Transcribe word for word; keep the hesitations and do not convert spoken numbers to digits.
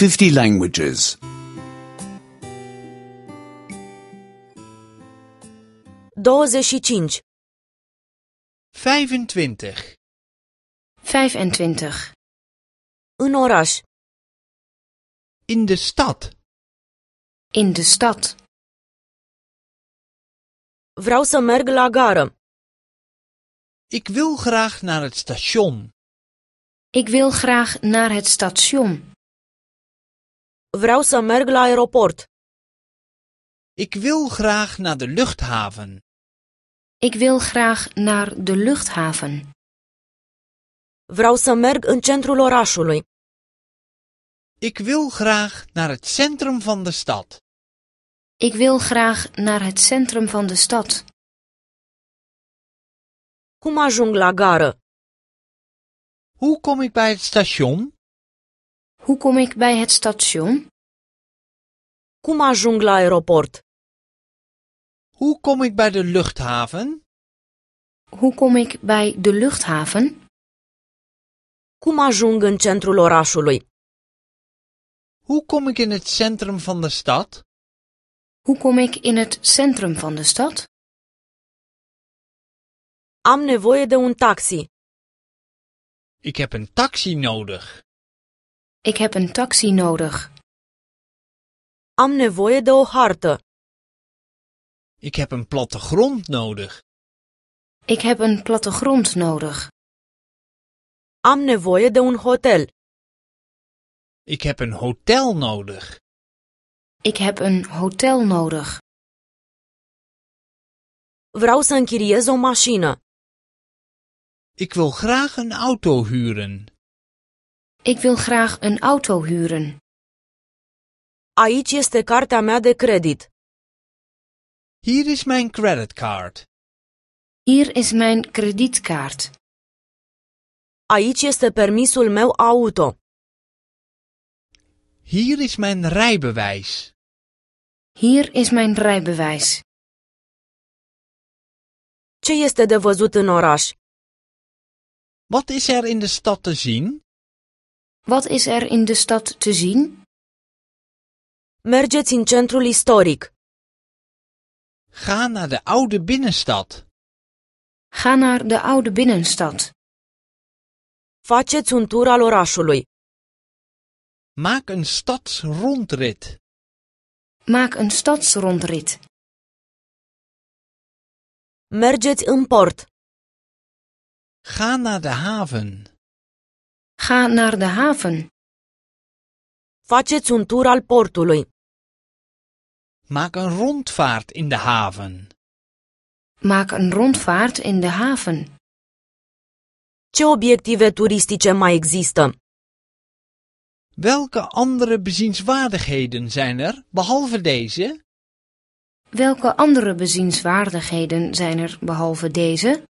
fifty languages. douăzeci și cinci. vijfentwintig. vijfentwintig. În oraș. In de stad. In de stad. Vreau să merg la gară. Ik wil graag naar het station. Ik wil graag naar het station. Vreau să merg la aeroport. Ik wil graag naar de luchthaven. Ik wil graag naar de luchthaven. Vreau să merg în centrul orașului. Ik wil graag naar het centrum van de stad. Ik wil graag naar het centrum van de stad. Cum ajung la gară? Hoe kom ik bij het station? Hoe kom ik bij het station? Cum ajung la aeroport? Hoe kom ik bij de luchthaven? Hoe kom ik bij de luchthaven? Cum ajung în centrul orașului? Hoe kom ik in het centrum van de stad? Hoe kom ik in het centrum van de stad? Am nevoie de un taxi. Ik heb een taxi nodig. Ik heb een taxi nodig. Am nevoie de o hartă. Ik heb een plattegrond nodig. Ik heb een plattegrond nodig. Am nevoie de un hotel. Ik heb een hotel nodig. Ik heb een hotel nodig. Vreau să închiriez o mașină. Ik wil graag een auto huren. Ik wil graag een auto huren. Aici este cartea mea de credit. Hier is mijn creditcard. Hier is mijn kredietkaart. Aici este permisul meu auto. Hier is mijn rijbewijs. Hier is mijn rijbewijs. Ce este de văzut în oraș? Wat is er in de stad te zien? Wat is er in de stad te zien? Mergeți în centrul istoric. Ga naar de oude binnenstad. Ga naar de oude binnenstad. Faceți un tur al orașului. Maak een stadsrondrit. Maak een stadsrondrit. Mergeți în port. Ga naar de haven. Ga naar de haven. Faceți un tur al portului. Maak een rondvaart in de haven. Maak een rondvaart in de haven. Ce obiective turistice mai există? Welke andere bezienswaardigheden zijn er, behalve deze? Welke andere bezienswaardigheden zijn er behalve deze?